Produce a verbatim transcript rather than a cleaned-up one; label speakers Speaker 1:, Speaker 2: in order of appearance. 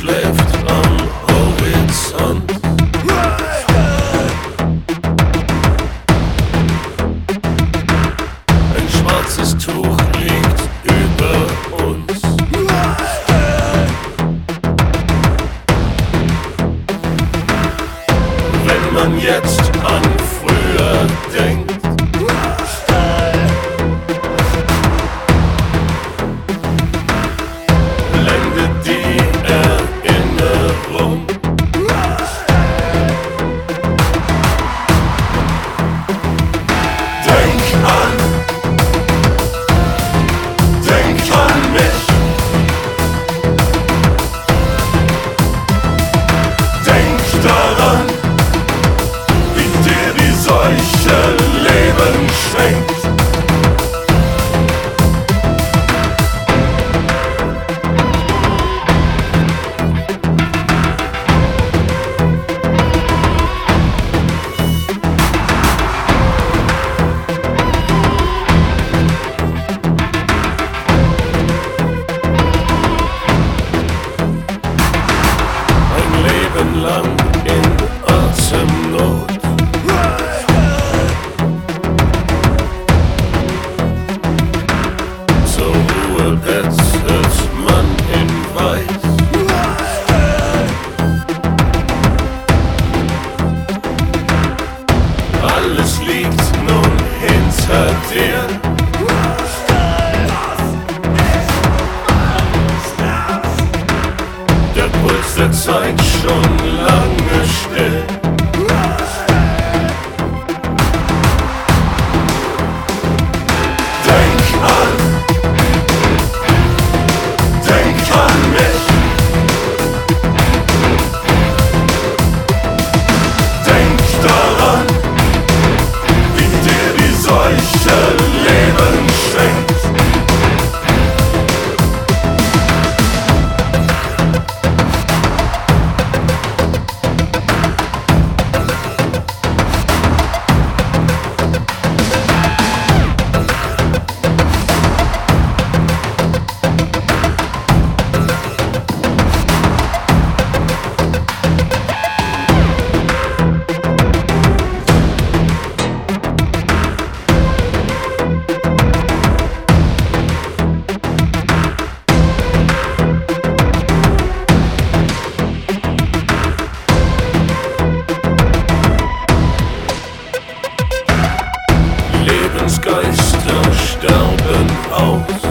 Speaker 1: schläft am Horizont. Ein schwarzes Tuch liegt über uns. Wenn man jetzt an früher denkt, blendet die Erinnerung. Denk an, denk an mich. Denk daran, wie dir die Seuche Leben schenkt. Lang in Atemnot. Zur Ruhe bettet man in Weiß. Alles liegt nun hinter dir. Der Puls der Zeit schon lange still. Denk an, denk an mich. Denk daran, wie dir die Seuche Leben schenkt. Geister sterben aus.